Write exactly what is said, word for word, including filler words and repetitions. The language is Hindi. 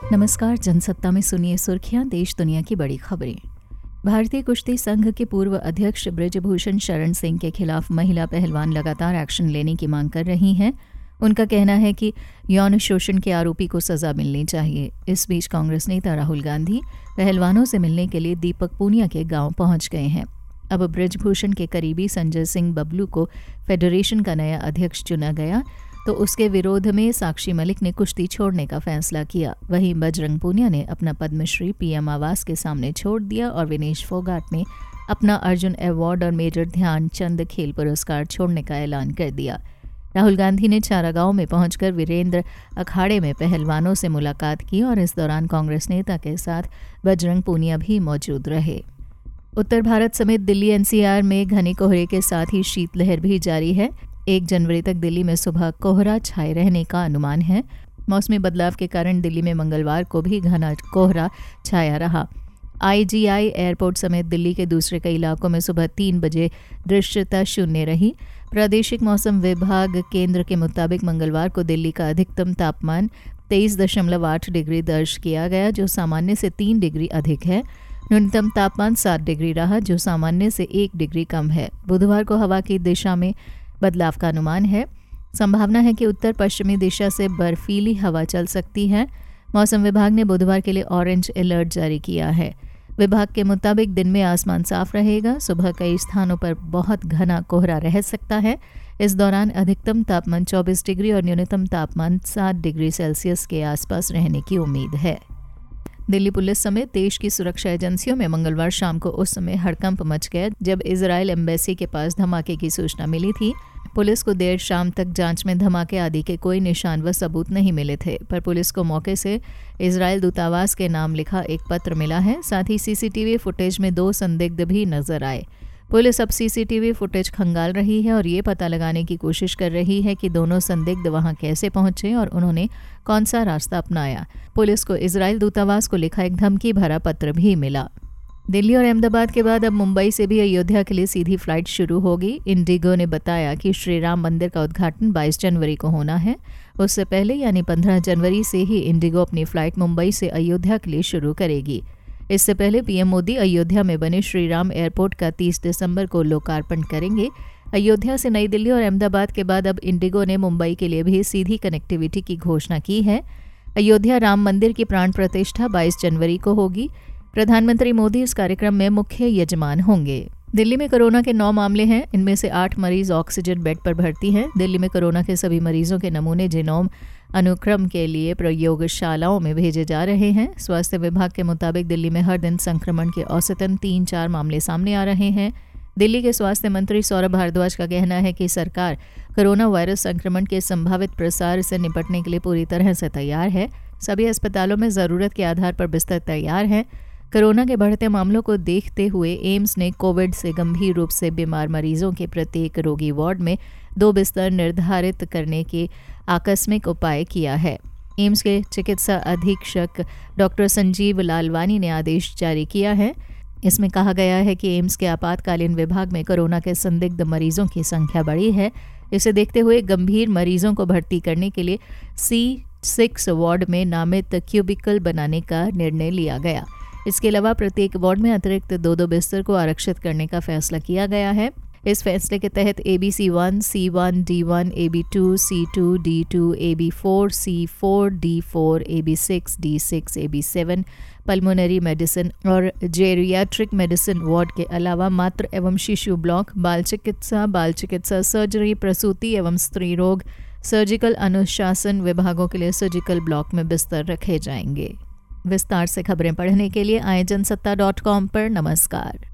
नमस्कार। जनसत्ता में सुनिए सुर्खियां, देश दुनिया की बड़ी खबरें। भारतीय कुश्ती संघ के पूर्व अध्यक्ष बृजभूषण शरण सिंह के खिलाफ महिला पहलवान लगातार एक्शन लेने की मांग कर रही हैं। उनका कहना है कि यौन शोषण के आरोपी को सजा मिलनी चाहिए। इस बीच कांग्रेस नेता राहुल गांधी पहलवानों से मिलने के लिए दीपक पूनिया के गांव पहुंच गए हैं। अब बृजभूषण के करीबी संजय सिंह बबलू को फेडरेशन का नया अध्यक्ष चुना गया, तो उसके विरोध में साक्षी मलिक ने कुश्ती छोड़ने का फैसला किया। वहीं बजरंग पूनिया ने अपना पद्मश्री पीएम आवास के सामने छोड़ दिया और विनेश फोगाट ने अपना अर्जुन अवार्ड और मेजर ध्यानचंद खेल पुरस्कार छोड़ने का ऐलान कर दिया। राहुल गांधी ने चारागांव में पहुंचकर वीरेंद्र अखाड़े में पहलवानों से मुलाकात की और इस दौरान कांग्रेस नेता के साथ बजरंग पूनिया भी मौजूद रहे। उत्तर भारत समेत दिल्ली एनसीआर में घने कोहरे के साथ ही शीतलहर भी जारी है। एक जनवरी तक दिल्ली में सुबह कोहरा छाए रहने का अनुमान है। मौसमी बदलाव के कारण दिल्ली में मंगलवार को भी घना कोहरा छाया रहा। आईजीआई एयरपोर्ट समेत दिल्ली के दूसरे कई इलाकों में सुबह तीन बजे दृश्यता शून्य रही। प्रादेशिक मौसम विभाग केंद्र के मुताबिक मंगलवार को दिल्ली का अधिकतम तापमान तेईस दशमलव आठ डिग्री दर्ज किया गया, जो सामान्य से तीन डिग्री अधिक है। न्यूनतम तापमान सात डिग्री रहा, जो सामान्य से एक डिग्री कम है। बुधवार को हवा की दिशा में बदलाव का अनुमान है। संभावना है कि उत्तर पश्चिमी दिशा से बर्फीली हवा चल सकती है। मौसम विभाग ने बुधवार के लिए ऑरेंज अलर्ट जारी किया है। विभाग के मुताबिक दिन में आसमान साफ रहेगा। सुबह कई स्थानों पर बहुत घना कोहरा रह सकता है। इस दौरान अधिकतम तापमान चौबीस डिग्री और न्यूनतम तापमान सात डिग्री सेल्सियस के आसपास रहने की उम्मीद है। दिल्ली पुलिस समेत देश की सुरक्षा एजेंसियों में मंगलवार शाम को उस समय हड़कंप मच गया जब इजराइल एम्बेसी के पास धमाके की सूचना मिली थी। पुलिस को देर शाम तक जांच में धमाके आदि के कोई निशान व सबूत नहीं मिले थे, पर पुलिस को मौके से इजराइल दूतावास के नाम लिखा एक पत्र मिला है। साथ ही सीसीटीवी फुटेज में दो संदिग्ध भी नजर आए। पुलिस अब सीसीटीवी फुटेज खंगाल रही है और ये पता लगाने की कोशिश कर रही है कि दोनों संदिग्ध वहां कैसे पहुंचे और उन्होंने कौन सा रास्ता अपनाया। पुलिस को इजराइल दूतावास को लिखा एक धमकी भरा पत्र भी मिला। दिल्ली और अहमदाबाद के बाद अब मुंबई से भी अयोध्या के लिए सीधी फ्लाइट शुरू होगी। इंडिगो ने बताया कि श्री राम मंदिर का उद्घाटन बाईस जनवरी को होना है। उससे पहले यानी पंद्रह जनवरी से ही इंडिगो अपनी फ्लाइट मुंबई से अयोध्या के लिए शुरू करेगी। इससे पहले पीएम मोदी अयोध्या में बने श्री राम एयरपोर्ट का तीस दिसंबर को लोकार्पण करेंगे। अयोध्या से नई दिल्ली और अहमदाबाद के बाद अब इंडिगो ने मुंबई के लिए भी सीधी कनेक्टिविटी की घोषणा की है। अयोध्या राम मंदिर की प्राण प्रतिष्ठा बाईस जनवरी को होगी। प्रधानमंत्री मोदी इस कार्यक्रम में मुख्य यजमान होंगे। दिल्ली में कोरोना के नौ मामले हैं। इनमें से आठ मरीज ऑक्सीजन बेड पर भर्ती हैं। दिल्ली में कोरोना के सभी मरीजों के नमूने जीनोम अनुक्रम के लिए प्रयोगशालाओं में भेजे जा रहे हैं। स्वास्थ्य विभाग के मुताबिक दिल्ली में हर दिन संक्रमण के औसतन तीन चार मामले सामने आ रहे हैं। दिल्ली के स्वास्थ्य मंत्री सौरभ भारद्वाज का कहना है कि सरकार कोरोना वायरस संक्रमण के संभावित प्रसार से निपटने के लिए पूरी तरह से तैयार है। सभी अस्पतालों में जरूरत के आधार पर बिस्तर तैयार हैं। कोरोना के बढ़ते मामलों को देखते हुए एम्स ने कोविड से गंभीर रूप से बीमार मरीजों के प्रत्येक रोगी वार्ड में दो बिस्तर निर्धारित करने के आकस्मिक उपाय किया है। एम्स के चिकित्सा अधीक्षक डॉक्टर संजीव लालवानी ने आदेश जारी किया है। इसमें कहा गया है कि एम्स के आपातकालीन विभाग में कोरोना के संदिग्ध मरीजों की संख्या बढ़ी है। इसे देखते हुए गंभीर मरीजों को भर्ती करने के लिए सी सिक्स वार्ड में नामित क्यूबिकल बनाने का निर्णय लिया गया। इसके अलावा प्रत्येक वार्ड में अतिरिक्त दो दो बिस्तर को आरक्षित करने का फैसला किया गया है। इस फैसले के तहत A B C one, C one, D one, A B two, C two, D two, A B four, C four, D four, A B six, D six, A B seven, pulmonary medicine और जेरियाट्रिक मेडिसिन वार्ड के अलावा मातृ एवं शिशु ब्लॉक, बाल चिकित्सा, बाल चिकित्सा सर्जरी, प्रसूति एवं स्त्री रोग, सर्जिकल अनुशासन विभागों के लिए सर्जिकल ब्लॉक में बिस्तर रखे जाएंगे। विस्तार से खबरें पढ़ने के लिए आए जनसत्ता डॉट कॉम पर। नमस्कार।